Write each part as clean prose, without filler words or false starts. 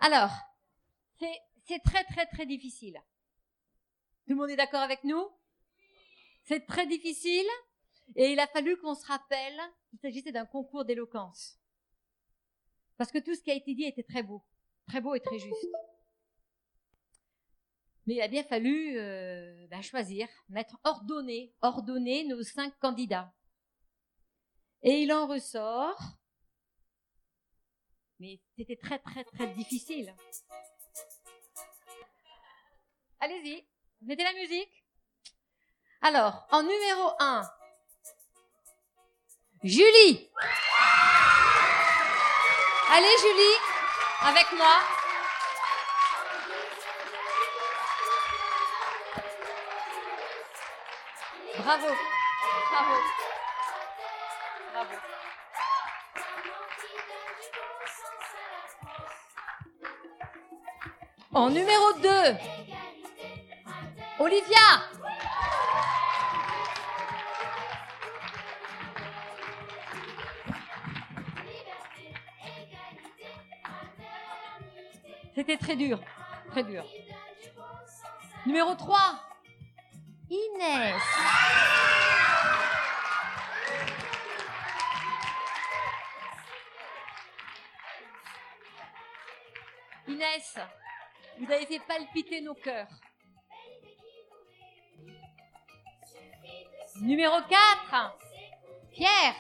Alors, c'est très, très, très difficile. Tout le monde est d'accord avec nous? C'est très difficile et il a fallu qu'on se rappelle qu'il s'agissait d'un concours d'éloquence. Parce que tout ce qui a été dit était très beau et très juste. Mais il a bien fallu choisir, ordonner nos 5 candidats. Et il en ressort, mais c'était très, très, très difficile. Allez-y, mettez la musique. Alors, en numéro 1, Julie. Allez, Julie, avec moi. Bravo, bravo, bravo. En numéro 2, Olivia. C'était très dur, très dur. Numéro 3, Inès. Inès, vous avez fait palpiter nos cœurs. Numéro 4, Pierre.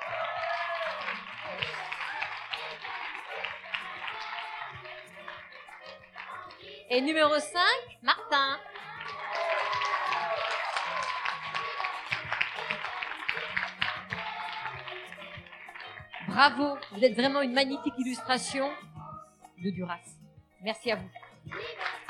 Et numéro 5, Martin. Bravo, vous êtes vraiment une magnifique illustration de Duras. Merci à vous.